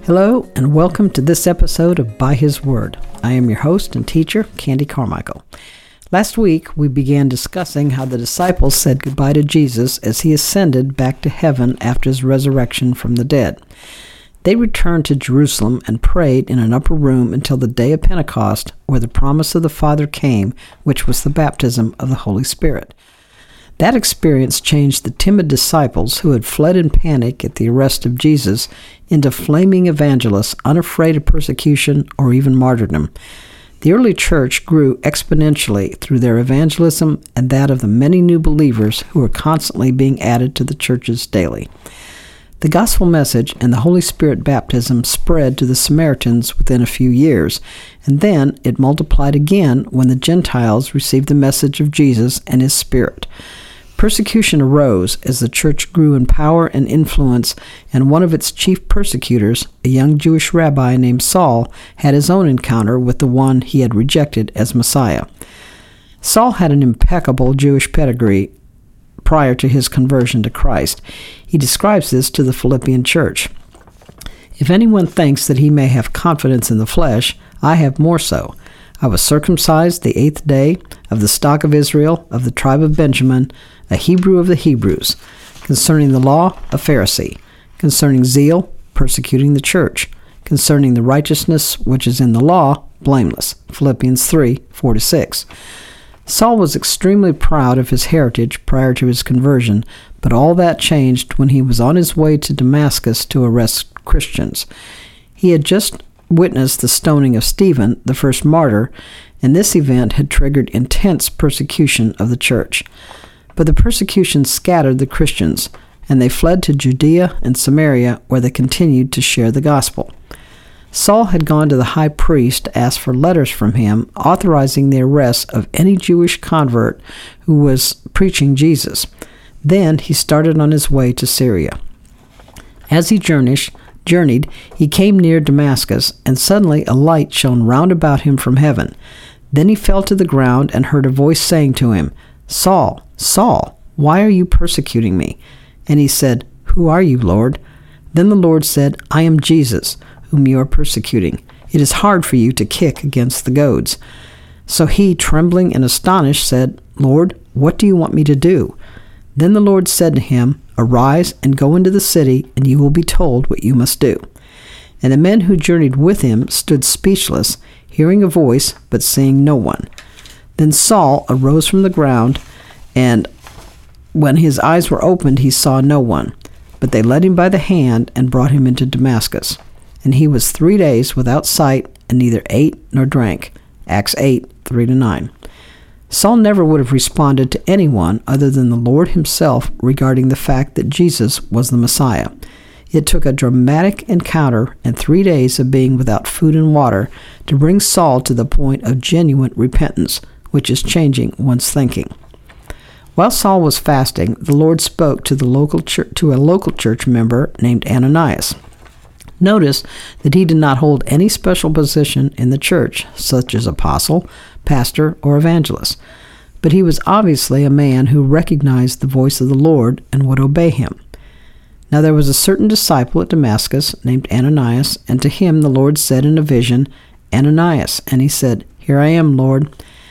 Hello, and welcome to this episode of By His Word. I am your host and teacher, Candy Carmichael. Last week, we began discussing how the disciples said goodbye to Jesus as he ascended back to heaven after his resurrection from the dead. They returned to Jerusalem and prayed in an upper room until the day of Pentecost, where the promise of the Father came, which was the baptism of the Holy Spirit. That experience changed the timid disciples who had fled in panic at the arrest of Jesus into flaming evangelists unafraid of persecution or even martyrdom. The early church grew exponentially through their evangelism and that of the many new believers who were constantly being added to the churches daily. The gospel message and the Holy Spirit baptism spread to the Samaritans within a few years, and then it multiplied again when the Gentiles received the message of Jesus and his Spirit. Persecution arose as the church grew in power and influence, and one of its chief persecutors, a young Jewish rabbi named Saul, had his own encounter with the one he had rejected as Messiah. Saul had an impeccable Jewish pedigree prior to his conversion to Christ. He describes this to the Philippian church. If anyone thinks that he may have confidence in the flesh, I have more so. I was circumcised the 8th day, of the stock of Israel, of the tribe of Benjamin, a Hebrew of the Hebrews, concerning the law, a Pharisee, concerning zeal, persecuting the church, concerning the righteousness which is in the law, blameless. Philippians 3, 4-6. Saul was extremely proud of his heritage prior to his conversion, but all that changed when he was on his way to Damascus to arrest Christians. He had just witnessed the stoning of Stephen, the first martyr, and this event had triggered intense persecution of the church. But the persecution scattered the Christians, and they fled to Judea and Samaria, where they continued to share the gospel. Saul had gone to the high priest to ask for letters from him authorizing the arrest of any Jewish convert who was preaching Jesus. Then he started on his way to Syria. As he journeyed, he came near Damascus, and suddenly a light shone round about him from heaven. Then he fell to the ground and heard a voice saying to him, "Saul, Saul, why are you persecuting me?" And he said, "Who are you, Lord?" Then the Lord said, "I am Jesus, whom you are persecuting. It is hard for you to kick against the goads." So he, trembling and astonished, said, "Lord, what do you want me to do?" Then the Lord said to him, "Arise and go into the city, and you will be told what you must do." And the men who journeyed with him stood speechless, hearing a voice, but seeing no one. Then Saul arose from the ground, and when his eyes were opened, he saw no one. But they led him by the hand and brought him into Damascus. And he was 3 days without sight, and neither ate nor drank. Acts 8, 3-9. Saul never would have responded to anyone other than the Lord himself regarding the fact that Jesus was the Messiah. It took a dramatic encounter and 3 days of being without food and water to bring Saul to the point of genuine repentance, which is changing one's thinking. While Saul was fasting, the Lord spoke to a local church member named Ananias. Notice that he did not hold any special position in the church, such as apostle, pastor, or evangelist, but he was obviously a man who recognized the voice of the Lord and would obey him. Now there was a certain disciple at Damascus named Ananias, and to him the Lord said in a vision, "Ananias," and he said, "Here I am, Lord."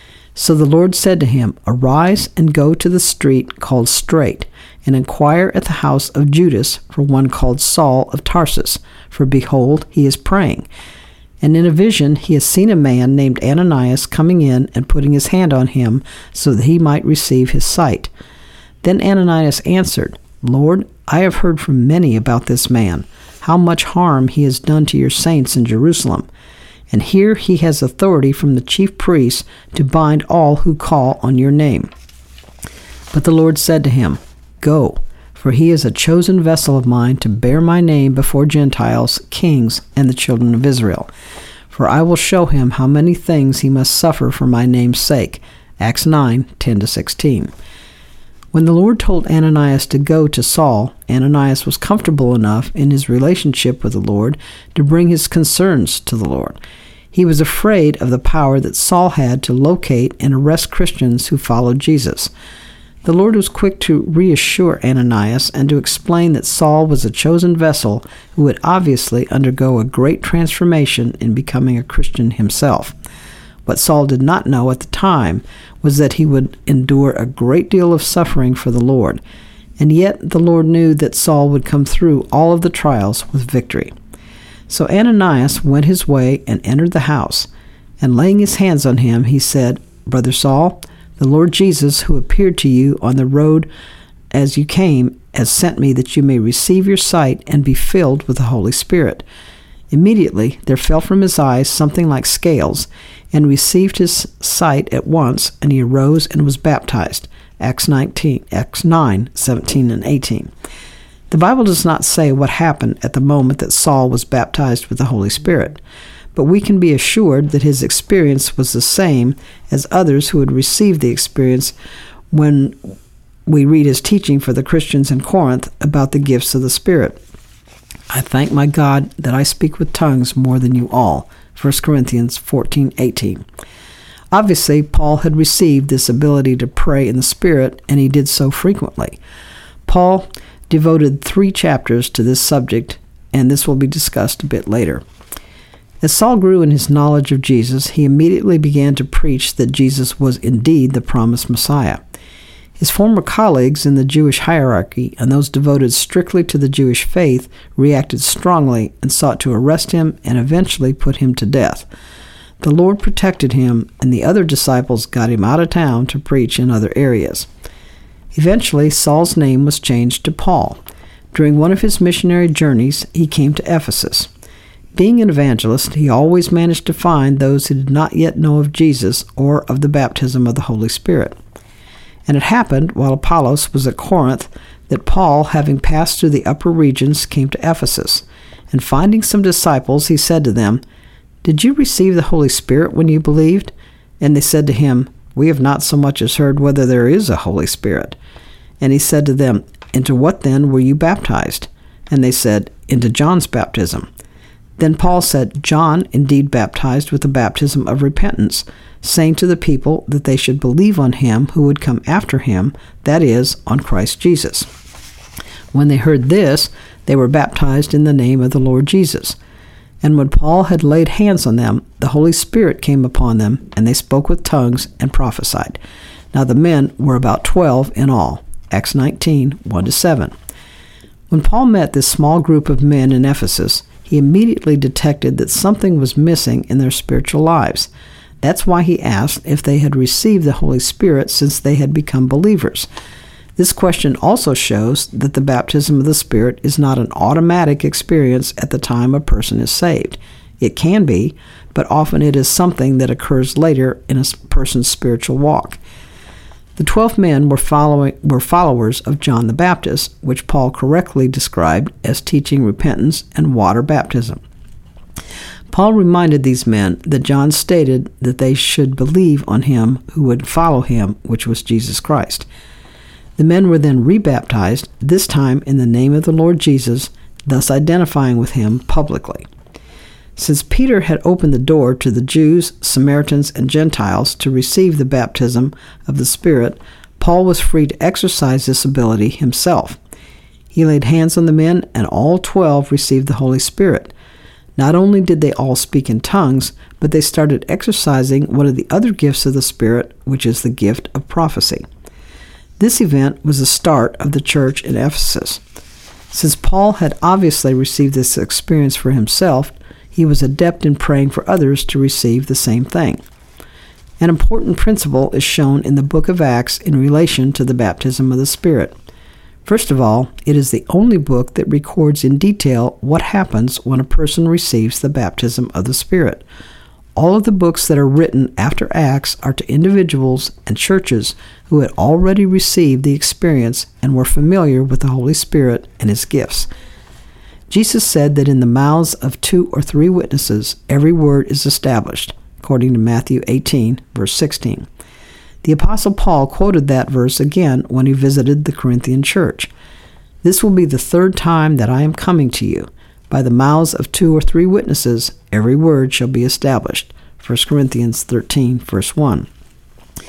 So the Lord said to him, "Arise and go to the street called Straight, and inquire at the house of Judas for one called Saul of Tarsus, for behold, he is praying. And in a vision he has seen a man named Ananias coming in and putting his hand on him, so that he might receive his sight." Then Ananias answered, "Lord, I have heard from many about this man, how much harm he has done to your saints in Jerusalem. And here he has authority from the chief priests to bind all who call on your name." But the Lord said to him, "Go, for he is a chosen vessel of mine to bear my name before Gentiles, kings, and the children of Israel. For I will show him how many things he must suffer for my name's sake." Acts 9, 10-16. When the Lord told Ananias to go to Saul, Ananias was comfortable enough in his relationship with the Lord to bring his concerns to the Lord. He was afraid of the power that Saul had to locate and arrest Christians who followed Jesus. The Lord was quick to reassure Ananias and to explain that Saul was a chosen vessel who would obviously undergo a great transformation in becoming a Christian himself. What Saul did not know at the time was that he would endure a great deal of suffering for the Lord, and yet the Lord knew that Saul would come through all of the trials with victory. So Ananias went his way and entered the house, and laying his hands on him, he said, "Brother Saul, the Lord Jesus, who appeared to you on the road as you came, has sent me that you may receive your sight and be filled with the Holy Spirit." Immediately there fell from his eyes something like scales, and received his sight at once, and he arose and was baptized. Acts 9, 17 and 18. The Bible does not say what happened at the moment that Saul was baptized with the Holy Spirit, but we can be assured that his experience was the same as others who had received the experience when we read his teaching for the Christians in Corinth about the gifts of the Spirit. "I thank my God that I speak with tongues more than you all." 1 Corinthians 14:18. Obviously, Paul had received this ability to pray in the Spirit, and he did so frequently. Paul devoted 3 chapters to this subject, and this will be discussed a bit later. As Saul grew in his knowledge of Jesus, he immediately began to preach that Jesus was indeed the promised Messiah. His former colleagues in the Jewish hierarchy and those devoted strictly to the Jewish faith reacted strongly and sought to arrest him and eventually put him to death. The Lord protected him, and the other disciples got him out of town to preach in other areas. Eventually, Saul's name was changed to Paul. During one of his missionary journeys, he came to Ephesus. Being an evangelist, he always managed to find those who did not yet know of Jesus or of the baptism of the Holy Spirit. And it happened, while Apollos was at Corinth, that Paul, having passed through the upper regions, came to Ephesus. And finding some disciples, he said to them, "Did you receive the Holy Spirit when you believed?" And they said to him, "We have not so much as heard whether there is a Holy Spirit." And he said to them, "Into what then were you baptized?" And they said, "Into John's baptism." Then Paul said, "John indeed baptized with the baptism of repentance, saying to the people that they should believe on him who would come after him, that is, on Christ Jesus." When they heard this, they were baptized in the name of the Lord Jesus. And when Paul had laid hands on them, the Holy Spirit came upon them, and they spoke with tongues and prophesied. Now the men were about 12 in all. Acts 19, 1-7. When Paul met this small group of men in Ephesus, he immediately detected that something was missing in their spiritual lives. That's why he asked if they had received the Holy Spirit since they had become believers. This question also shows that the baptism of the Spirit is not an automatic experience at the time a person is saved. It can be, but often it is something that occurs later in a person's spiritual walk. The 12 men were followers of John the Baptist, which Paul correctly described as teaching repentance and water baptism. Paul reminded these men that John stated that they should believe on him who would follow him, which was Jesus Christ. The men were then rebaptized, this time in the name of the Lord Jesus, thus identifying with him publicly. Since Peter had opened the door to the Jews, Samaritans, and Gentiles to receive the baptism of the Spirit, Paul was free to exercise this ability himself. He laid hands on the men, and all 12 received the Holy Spirit. Not only did they all speak in tongues, but they started exercising one of the other gifts of the Spirit, which is the gift of prophecy. This event was the start of the church in Ephesus. Since Paul had obviously received this experience for himself, he was adept in praying for others to receive the same thing. An important principle is shown in the book of Acts in relation to the baptism of the Spirit. First of all, it is the only book that records in detail what happens when a person receives the baptism of the Spirit. All of the books that are written after Acts are to individuals and churches who had already received the experience and were familiar with the Holy Spirit and his gifts. Jesus said that in the mouths of 2 or 3 witnesses, every word is established, according to Matthew 18, verse 16. The Apostle Paul quoted that verse again when he visited the Corinthian church. "This will be the 3rd time that I am coming to you. By the mouths of 2 or 3 witnesses, every word shall be established." 1 Corinthians 13, verse 1.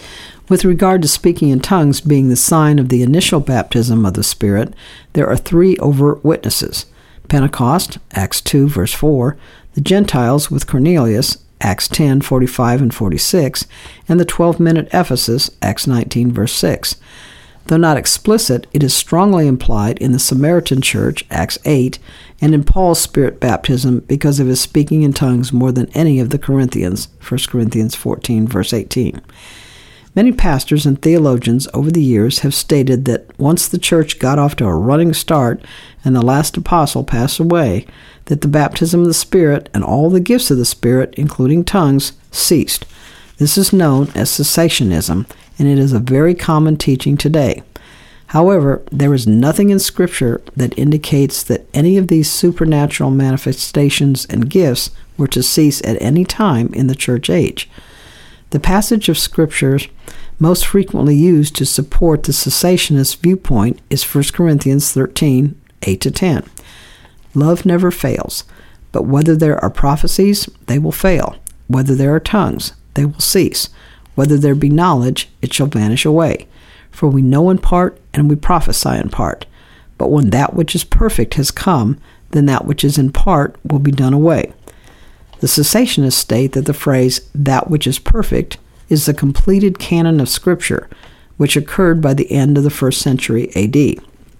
With regard to speaking in tongues being the sign of the initial baptism of the Spirit, there are three overt witnesses: Pentecost, Acts 2, verse 4, the Gentiles with Cornelius, Acts 10, 45 and 46, and the 12 men at Ephesus, Acts 19, verse 6. Though not explicit, it is strongly implied in the Samaritan church, Acts 8, and in Paul's Spirit baptism because of his speaking in tongues more than any of the Corinthians, 1 Corinthians 14, verse 18. Many pastors and theologians over the years have stated that once the church got off to a running start and the last apostle passed away, that the baptism of the Spirit and all the gifts of the Spirit, including tongues, ceased. This is known as cessationism, and it is a very common teaching today. However, there is nothing in Scripture that indicates that any of these supernatural manifestations and gifts were to cease at any time in the church age. The passage of Scripture most frequently used to support the cessationist viewpoint is 1 Corinthians 13, 8-10. Love never fails, but whether there are prophecies, they will fail. Whether there are tongues, they will cease. Whether there be knowledge, it shall vanish away. For we know in part, and we prophesy in part. But when that which is perfect has come, then that which is in part will be done away. The cessationists state that the phrase, that which is perfect, is the completed canon of Scripture, which occurred by the end of the 1st century A.D.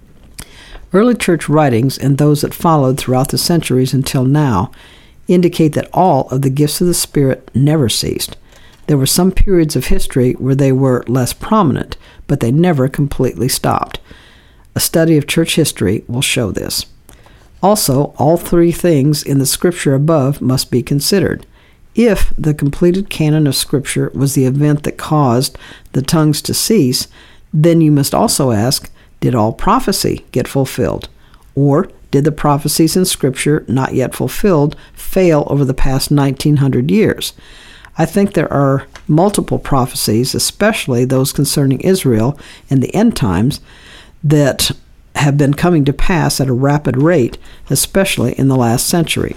Early church writings and those that followed throughout the centuries until now indicate that all of the gifts of the Spirit never ceased. There were some periods of history where they were less prominent, but they never completely stopped. A study of church history will show this. Also, all three things in the Scripture above must be considered. If the completed canon of Scripture was the event that caused the tongues to cease, then you must also ask, did all prophecy get fulfilled? Or did the prophecies in Scripture not yet fulfilled fail over the past 1900 years? I think there are multiple prophecies, especially those concerning Israel and the end times, that have been coming to pass at a rapid rate, especially in the last century.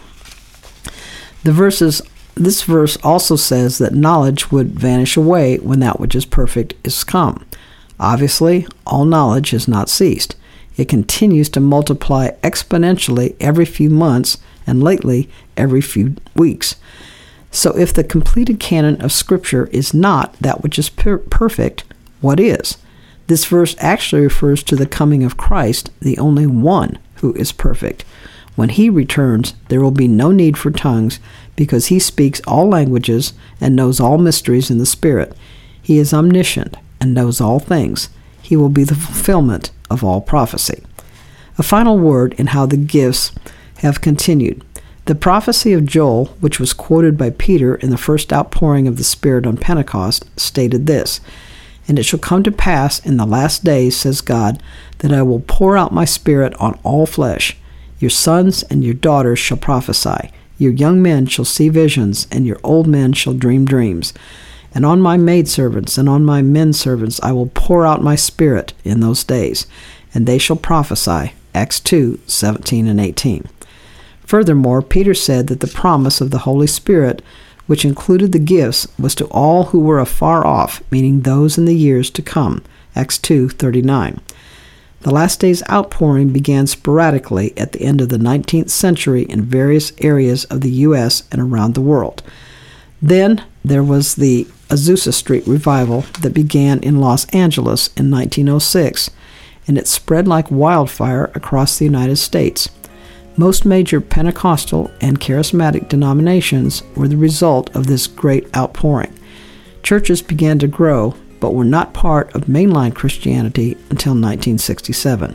This verse also says that knowledge would vanish away when that which is perfect is come. Obviously, all knowledge has not ceased. It continues to multiply exponentially every few months, and lately every few weeks. So if the completed canon of Scripture is not that which is perfect, what is? This verse actually refers to the coming of Christ, the only one who is perfect. When he returns, there will be no need for tongues, because he speaks all languages and knows all mysteries in the Spirit. He is omniscient and knows all things. He will be the fulfillment of all prophecy. A final word in how the gifts have continued. The prophecy of Joel, which was quoted by Peter in the first outpouring of the Spirit on Pentecost, stated this, "And it shall come to pass in the last days, says God, that I will pour out my Spirit on all flesh. Your sons and your daughters shall prophesy. Your young men shall see visions, and your old men shall dream dreams. And on my maidservants and on my menservants I will pour out my Spirit in those days, and they shall prophesy." Acts 2, 17 and 18. Furthermore, Peter said that the promise of the Holy Spirit, which included the gifts, was to all who were afar off, meaning those in the years to come. Acts 2:39. The last days outpouring began sporadically at the end of the 19th century in various areas of the U.S. and around the world. Then there was the Azusa Street revival that began in Los Angeles in 1906, and it spread like wildfire across the United States. Most major Pentecostal and charismatic denominations were the result of this great outpouring. Churches began to grow, but were not part of mainline Christianity until 1967.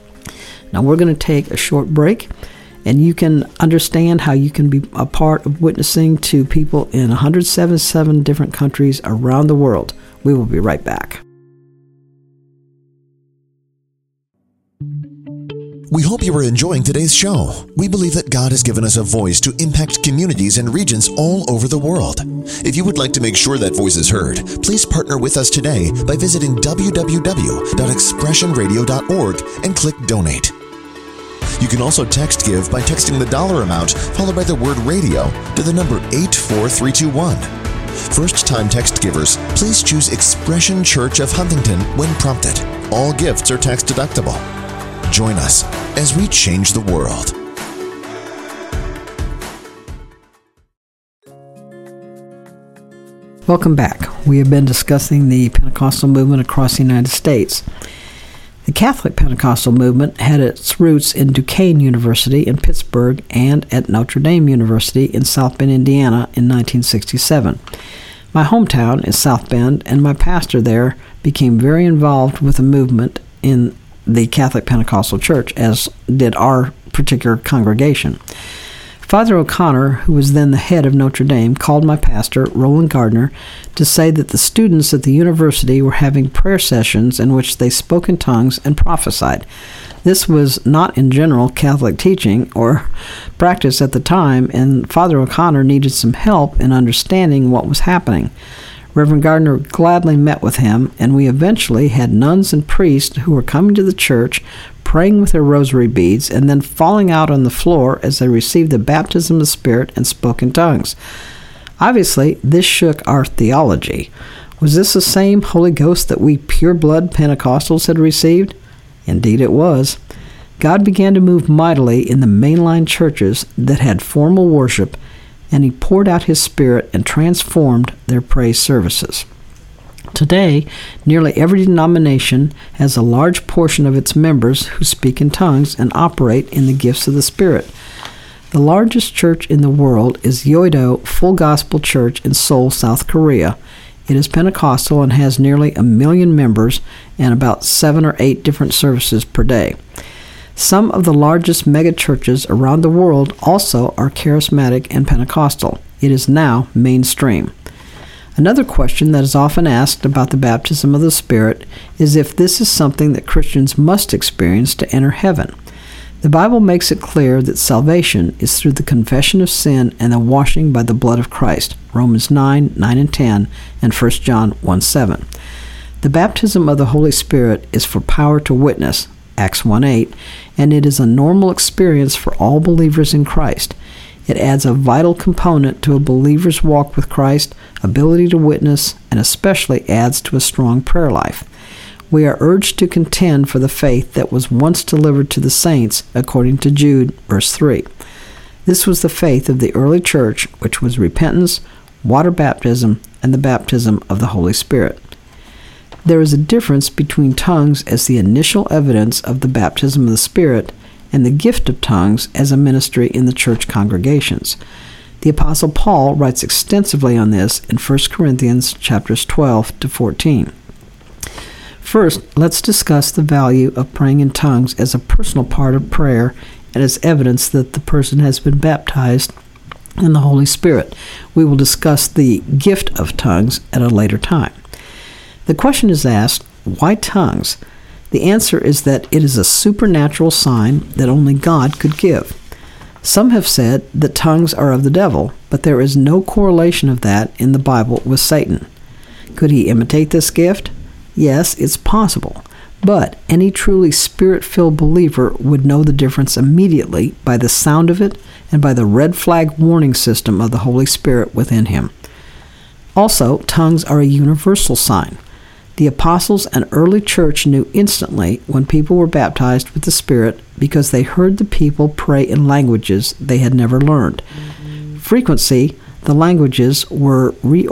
Now we're going to take a short break, and you can understand how you can be a part of witnessing to people in 177 different countries around the world. We will be right back. We hope you are enjoying today's show. We believe that God has given us a voice to impact communities and regions all over the world. If you would like to make sure that voice is heard, please partner with us today by visiting www.expressionradio.org and click Donate. You can also text give by texting the dollar amount followed by the word radio to the number 84321. First-time text givers, please choose Expression Church of Huntington when prompted. All gifts are tax-deductible. Join us as we change the world. Welcome back. We have been discussing the Pentecostal movement across the United States. The Catholic Pentecostal movement had its roots in Duquesne University in Pittsburgh and at Notre Dame University in South Bend, Indiana in 1967. My hometown is South Bend, and my pastor there became very involved with the movement in the Catholic Pentecostal Church, as did our particular congregation. Father O'Connor, who was then the head of Notre Dame, called my pastor, Roland Gardner, to say that the students at the university were having prayer sessions in which they spoke in tongues and prophesied. This was not in general Catholic teaching or practice at the time, and Father O'Connor needed some help in understanding what was happening. Reverend Gardner gladly met with him, and we eventually had nuns and priests who were coming to the church, praying with their rosary beads, and then falling out on the floor as they received the baptism of the Spirit and spoke in tongues. Obviously, this shook our theology. Was this the same Holy Ghost that we pure-blood Pentecostals had received? Indeed it was. God began to move mightily in the mainline churches that had formal worship, and He poured out His Spirit and transformed their praise services. Today, nearly every denomination has a large portion of its members who speak in tongues and operate in the gifts of the Spirit. The largest church in the world is Yoido Full Gospel Church in Seoul, South Korea. It is Pentecostal and has nearly 1 million members and about 7 or 8 different services per day. Some of the largest megachurches around the world also are charismatic and Pentecostal. It is now mainstream. Another question that is often asked about the baptism of the Spirit is if this is something that Christians must experience to enter heaven. The Bible makes it clear that salvation is through the confession of sin and the washing by the blood of Christ, Romans 9:9 and 10, and 1 John 1:7. The baptism of the Holy Spirit is for power to witness, Acts 1:8, and it is a normal experience for all believers in Christ. It adds a vital component to a believer's walk with Christ, ability to witness, and especially adds to a strong prayer life. We are urged to contend for the faith that was once delivered to the saints, according to Jude, verse 3. This was the faith of the early church, which was repentance, water baptism, and the baptism of the Holy Spirit. There is a difference between tongues as the initial evidence of the baptism of the Spirit and the gift of tongues as a ministry in the church congregations. The Apostle Paul writes extensively on this in 1 Corinthians chapters 12 to 14. First, let's discuss the value of praying in tongues as a personal part of prayer and as evidence that the person has been baptized in the Holy Spirit. We will discuss the gift of tongues at a later time. The question is asked, why tongues? The answer is that it is a supernatural sign that only God could give. Some have said that tongues are of the devil, but there is no correlation of that in the Bible with Satan. Could he imitate this gift? Yes, it's possible, but any truly Spirit-filled believer would know the difference immediately by the sound of it and by the red flag warning system of the Holy Spirit within him. Also, tongues are a universal sign. The apostles and early church knew instantly when people were baptized with the Spirit because they heard the people pray in languages they had never learned. Frequently, the languages were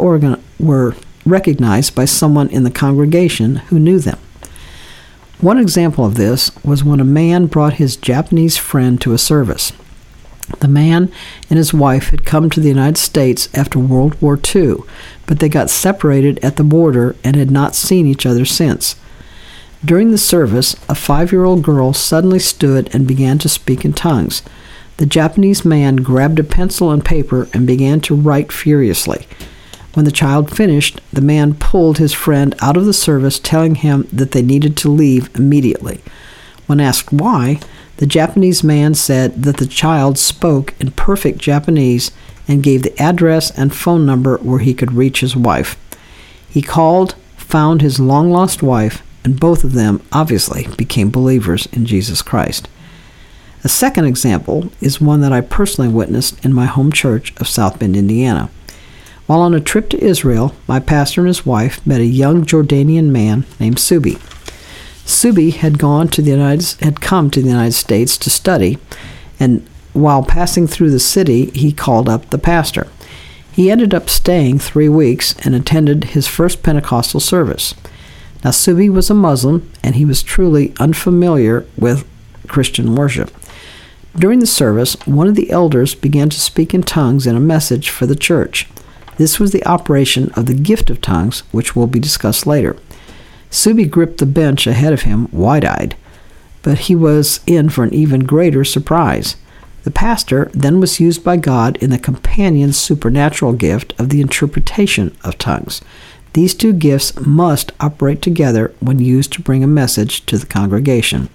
recognized by someone in the congregation who knew them. One example of this was when a man brought his Japanese friend to a service. The man and his wife had come to the United States after World War II, but they got separated at the border and had not seen each other since. During the service, a 5-year-old girl suddenly stood and began to speak in tongues. The Japanese man grabbed a pencil and paper and began to write furiously. When the child finished, the man pulled his friend out of the service, telling him that they needed to leave immediately. When asked why, the Japanese man said that the child spoke in perfect Japanese and gave the address and phone number where he could reach his wife. He called, found his long-lost wife, and both of them obviously became believers in Jesus Christ. A second example is one that I personally witnessed in my home church of South Bend, Indiana. While on a trip to Israel, my pastor and his wife met a young Jordanian man named Subi. Subi had come to the United States to study, and while passing through the city, he called up the pastor. He ended up staying 3 weeks and attended his first Pentecostal service. Now, Subi was a Muslim, and he was truly unfamiliar with Christian worship. During the service, one of the elders began to speak in tongues in a message for the church. This was the operation of the gift of tongues, which will be discussed later. Subi gripped the bench ahead of him, wide-eyed, but he was in for an even greater surprise. The pastor then was used by God in the companion supernatural gift of the interpretation of tongues. These two gifts must operate together when used to bring a message to the congregation.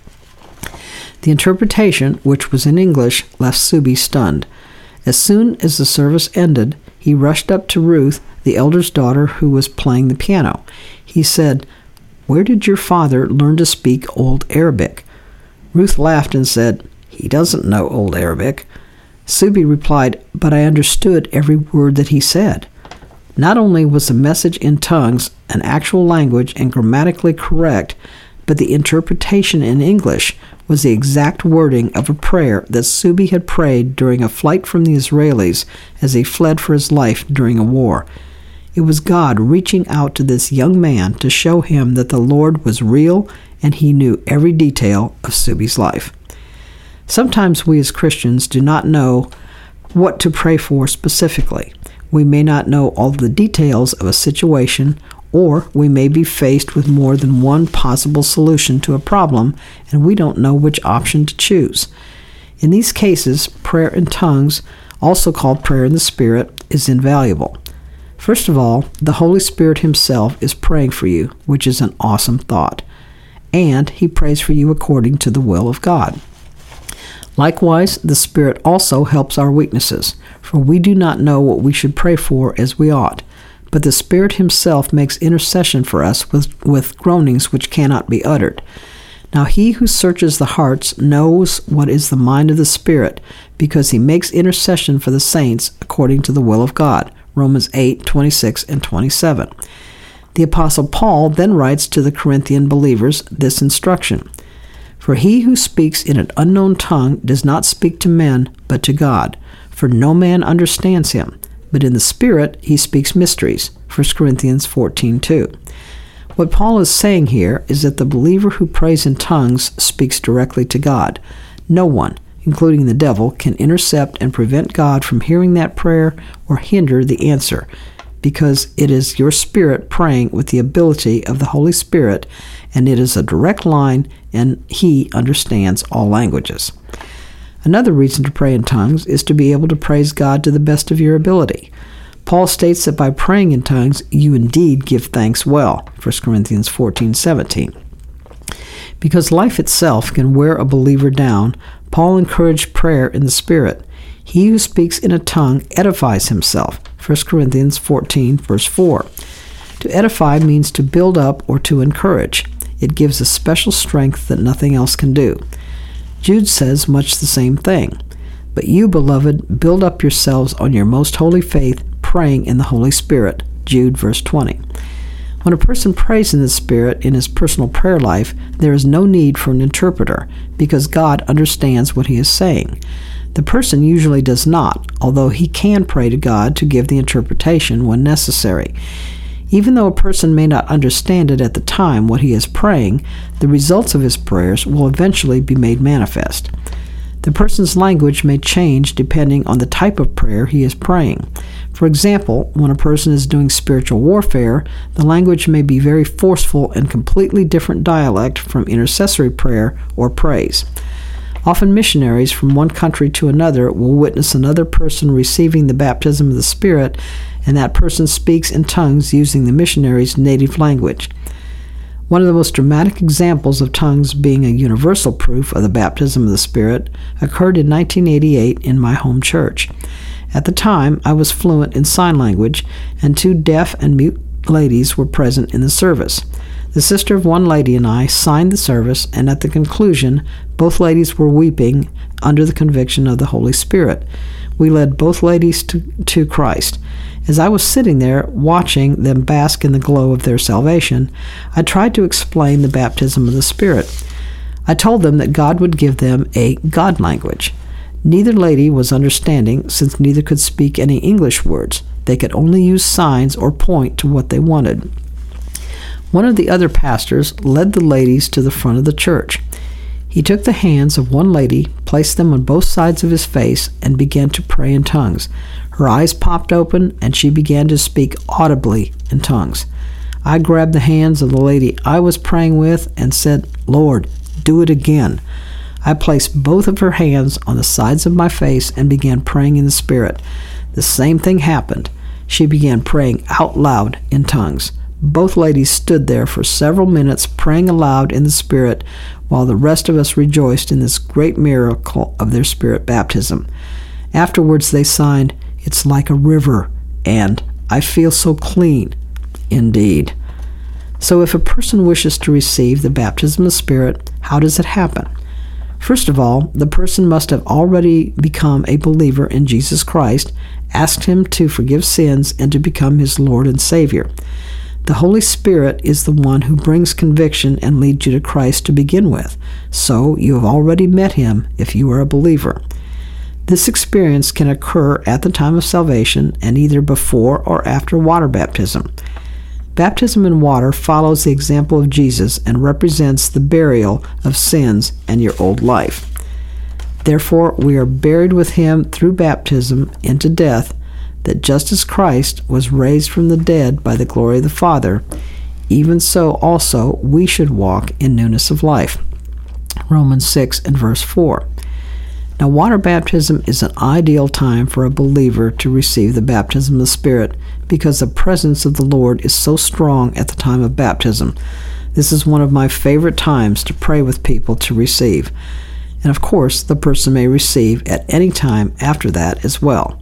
The interpretation, which was in English, left Subi stunned. As soon as the service ended, he rushed up to Ruth, the elder's daughter, who was playing the piano. He said, "Where did your father learn to speak Old Arabic?" Ruth laughed and said, "He doesn't know Old Arabic." Subi replied, "But I understood every word that he said." Not only was the message in tongues an actual language and grammatically correct, but the interpretation in English was the exact wording of a prayer that Subi had prayed during a flight from the Israelis as he fled for his life during a war. It was God reaching out to this young man to show him that the Lord was real and he knew every detail of Subi's life. Sometimes we as Christians do not know what to pray for specifically. We may not know all the details of a situation, or we may be faced with more than one possible solution to a problem, and we don't know which option to choose. In these cases, prayer in tongues, also called prayer in the Spirit, is invaluable. First of all, the Holy Spirit himself is praying for you, which is an awesome thought. And he prays for you according to the will of God. Likewise, the Spirit also helps our weaknesses, for we do not know what we should pray for as we ought. But the Spirit himself makes intercession for us with groanings which cannot be uttered. Now he who searches the hearts knows what is the mind of the Spirit, because he makes intercession for the saints according to the will of God. Romans 8:26 and 27. The Apostle Paul then writes to the Corinthian believers this instruction: "For he who speaks in an unknown tongue does not speak to men, but to God, for no man understands him. But in the Spirit he speaks mysteries." 1 Corinthians 14:2. What Paul is saying here is that the believer who prays in tongues speaks directly to God. No one, including the devil, can intercept and prevent God from hearing that prayer or hinder the answer, because it is your spirit praying with the ability of the Holy Spirit, and it is a direct line, and he understands all languages. Another reason to pray in tongues is to be able to praise God to the best of your ability. Paul states that by praying in tongues, you indeed give thanks well, 1 Corinthians 14:17. Because life itself can wear a believer down, Paul encouraged prayer in the Spirit. He who speaks in a tongue edifies himself, 1 Corinthians 14, verse 4. To edify means to build up or to encourage. It gives a special strength that nothing else can do. Jude says much the same thing. "But you, beloved, build up yourselves on your most holy faith, praying in the Holy Spirit." Jude, verse 20. When a person prays in the Spirit in his personal prayer life, there is no need for an interpreter, because God understands what he is saying. The person usually does not, although he can pray to God to give the interpretation when necessary. Even though a person may not understand it at the time what he is praying, the results of his prayers will eventually be made manifest. The person's language may change depending on the type of prayer he is praying. For example, when a person is doing spiritual warfare, the language may be very forceful and completely different dialect from intercessory prayer or praise. Often missionaries from one country to another will witness another person receiving the baptism of the Spirit, and that person speaks in tongues using the missionary's native language. One of the most dramatic examples of tongues being a universal proof of the baptism of the Spirit occurred in 1988 in my home church. At the time, I was fluent in sign language, and 2 deaf and mute ladies were present in the service. The sister of one lady and I signed the service, and at the conclusion, both ladies were weeping under the conviction of the Holy Spirit. We led both ladies to Christ. As I was sitting there watching them bask in the glow of their salvation, I tried to explain the baptism of the Spirit. I told them that God would give them a God language. Neither lady was understanding, since neither could speak any English words. They could only use signs or point to what they wanted. One of the other pastors led the ladies to the front of the church. He took the hands of one lady, placed them on both sides of his face, and began to pray in tongues. Her eyes popped open, and she began to speak audibly in tongues. I grabbed the hands of the lady I was praying with and said, "Lord, do it again." I placed both of her hands on the sides of my face and began praying in the Spirit. The same thing happened. She began praying out loud in tongues. Both ladies stood there for several minutes praying aloud in the Spirit, while the rest of us rejoiced in this great miracle of their Spirit baptism. Afterwards they signed, "It's like a river," and "I feel so clean." Indeed. So if a person wishes to receive the baptism of the Spirit, how does it happen? First of all, the person must have already become a believer in Jesus Christ, asked Him to forgive sins, and to become His Lord and Savior. The Holy Spirit is the one who brings conviction and leads you to Christ to begin with, so you have already met Him if you are a believer. This experience can occur at the time of salvation and either before or after water baptism. Baptism in water follows the example of Jesus and represents the burial of sins and your old life. Therefore, we are buried with Him through baptism into death, that just as Christ was raised from the dead by the glory of the Father, even so also we should walk in newness of life. Romans 6 and verse 4. Now, water baptism is an ideal time for a believer to receive the baptism of the Spirit because the presence of the Lord is so strong at the time of baptism. This is one of my favorite times to pray with people to receive. And of course, the person may receive at any time after that as well.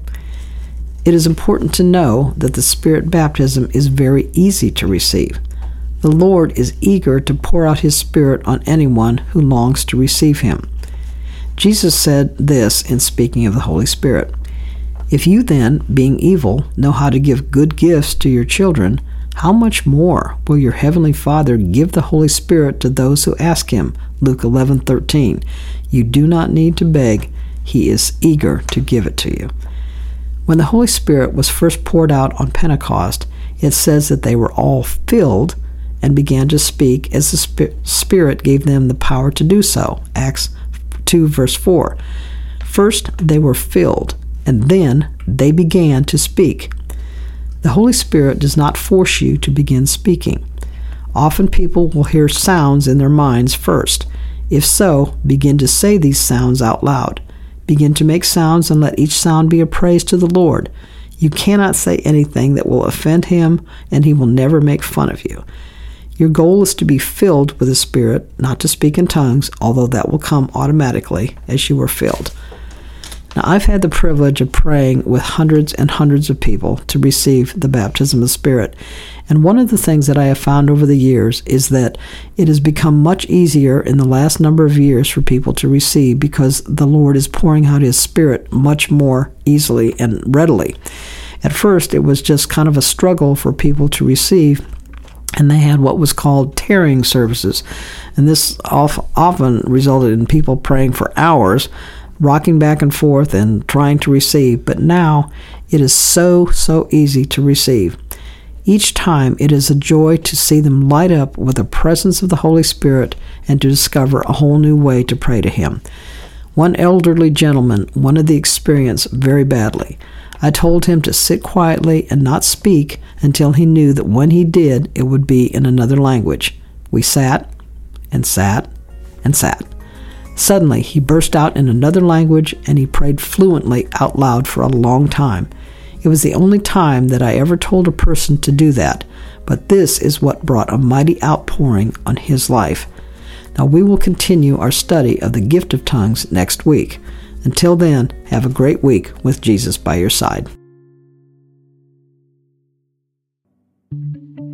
It is important to know that the Spirit baptism is very easy to receive. The Lord is eager to pour out His Spirit on anyone who longs to receive Him. Jesus said this in speaking of the Holy Spirit, "If you then, being evil, know how to give good gifts to your children, how much more will your Heavenly Father give the Holy Spirit to those who ask Him?" Luke 11:13. You do not need to beg. He is eager to give it to you. When the Holy Spirit was first poured out on Pentecost, it says that they were all filled and began to speak as the Spirit gave them the power to do so. Acts 2 verse 4. First they were filled, and then they began to speak. The Holy Spirit does not force you to begin speaking. Often people will hear sounds in their minds first. If so, begin to say these sounds out loud. Begin to make sounds and let each sound be a praise to the Lord. You cannot say anything that will offend Him, and He will never make fun of you. Your goal is to be filled with the Spirit, not to speak in tongues, although that will come automatically as you are filled. Now, I've had the privilege of praying with hundreds and hundreds of people to receive the baptism of the Spirit. And one of the things that I have found over the years is that it has become much easier in the last number of years for people to receive because the Lord is pouring out His Spirit much more easily and readily. At first, it was just kind of a struggle for people to receive, and they had what was called tarrying services. And this often resulted in people praying for hours, rocking back and forth and trying to receive. But now it is so easy to receive. Each time it is a joy to see them light up with the presence of the Holy Spirit and to discover a whole new way to pray to Him. One elderly gentleman wanted the experience very badly. I told him to sit quietly and not speak until he knew that when he did, it would be in another language. We sat and sat and sat. Suddenly, he burst out in another language, and he prayed fluently out loud for a long time. It was the only time that I ever told a person to do that, but this is what brought a mighty outpouring on his life. Now, we will continue our study of the gift of tongues next week. Until then, have a great week with Jesus by your side.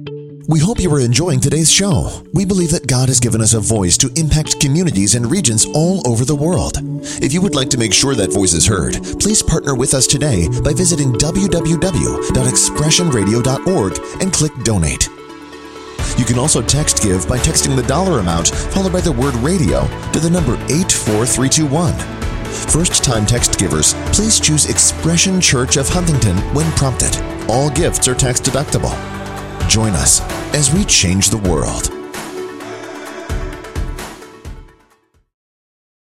We hope you are enjoying today's show. We believe that God has given us a voice to impact communities and regions all over the world. If you would like to make sure that voice is heard, please partner with us today by visiting www.expressionradio.org and click Donate. You can also text give by texting the dollar amount followed by the word radio to the number 84321. First-time text givers, please choose Expression Church of Huntington when prompted. All gifts are tax deductible. Join us as we change the world.